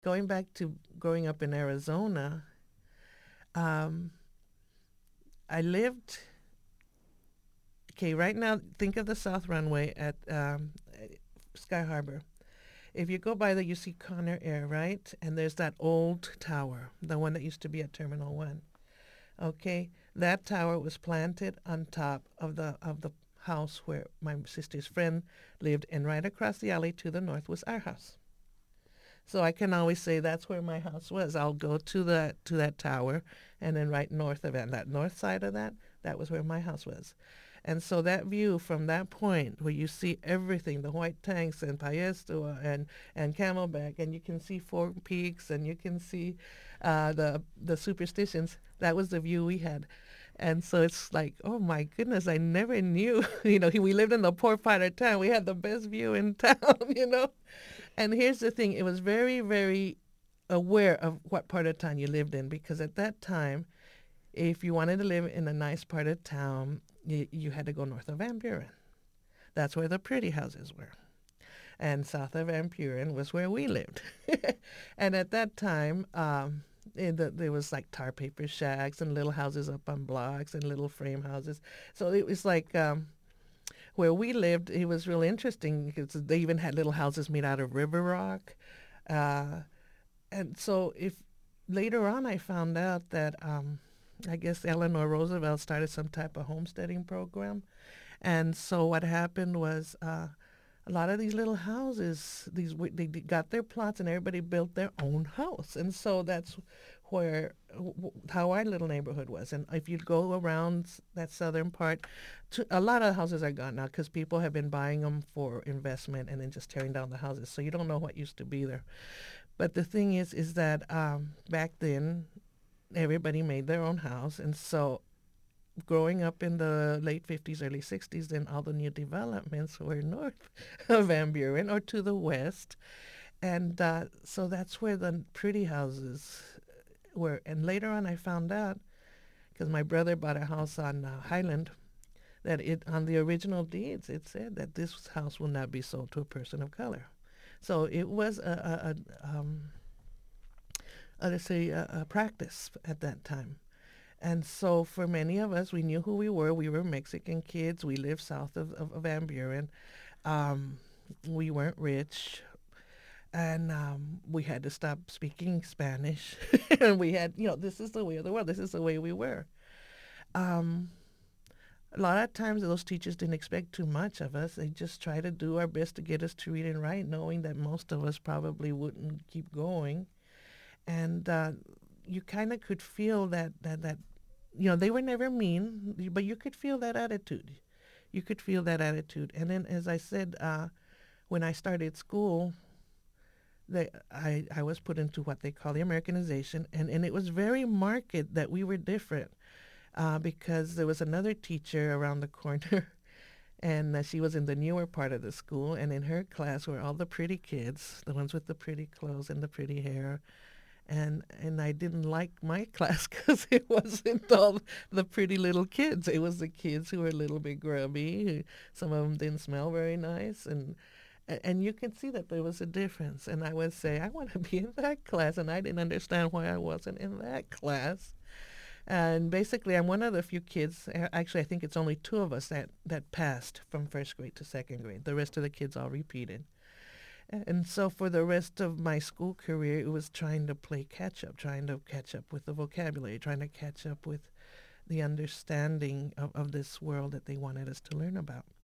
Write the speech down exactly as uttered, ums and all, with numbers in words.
going back to growing up in Arizona, um, I lived. Okay, right now, think of the South Runway at um, Sky Harbor. If you go by there, you see Connor Air, right? And there's that old tower, the one that used to be at Terminal One. Okay, that tower was planted on top of the of the house where my sister's friend lived, and right across the alley to the north was our house. So I can always say that's where my house was. I'll go to the to that tower, and then right north of it, that north side of that, that was where my house was. And so that view from that point where you see everything, the white tanks and Paestua and, and Camelback, and you can see Four Peaks and you can see uh, the the superstitions, that was the view we had. And so it's like, oh my goodness, I never knew. You know, we lived in the poor part of town. We had the best view in town, you know. And here's the thing, it was very, very aware of what part of town you lived in, because at that time, if you wanted to live in a nice part of town, you, you had to go north of Van Buren. That's where the pretty houses were. And south of Van Buren was where we lived. And at that time, um, in the, there was like tar paper shacks and little houses up on blocks and little frame houses. So it was like um, where we lived, it was really interesting because they even had little houses made out of river rock. Uh, and so if later on I found out that um, I guess Eleanor Roosevelt started some type of homesteading program. And so what happened was uh, a lot of these little houses, these they got their plots and everybody built their own house. And so that's where how our little neighborhood was. And if you go around that southern part, to, a lot of houses are gone now because people have been buying them for investment and then just tearing down the houses. So you don't know what used to be there. But the thing is, is that um, back then everybody made their own house, and so growing up in the late fifties, early sixties, then all the new developments were north of Van Buren or to the west. And uh, so that's where the pretty houses were. And later on, I found out, because my brother bought a house on uh, Highland, that it on the original deeds, it said that this house will not be sold to a person of color. So it was a, a, a um, uh, let's say, a, a practice at that time. And so for many of us, we knew who we were. We were Mexican kids. We lived south of, of, of Van Buren. Um, we weren't rich. And um, we had to stop speaking Spanish. And we had, you know, this is the way of the world. This is the way we were. Um, a lot of times those teachers didn't expect too much of us. They just tried to do our best to get us to read and write, knowing that most of us probably wouldn't keep going. And uh, you kind of could feel that, that, that you know, they were never mean, but you could feel that attitude. You could feel that attitude. And then, as I said, uh, when I started school, they, I, I was put into what they call the Americanization, and, and it was very marked that we were different uh, because there was another teacher around the corner, and uh, she was in the newer part of the school, and in her class were all the pretty kids, the ones with the pretty clothes and the pretty hair, and and I didn't like my class because it wasn't all the pretty little kids. It was the kids who were a little bit grubby. Who, some of them didn't smell very nice, and and you can see that there was a difference. And I would say I want to be in that class, and I didn't understand why I wasn't in that class. And basically, I'm one of the few kids. Actually, I think it's only two of us that that passed from first grade to second grade. The rest of the kids all repeated. And so for the rest of my school career, it was trying to play catch up, trying to catch up with the vocabulary, trying to catch up with the understanding of, of this world that they wanted us to learn about.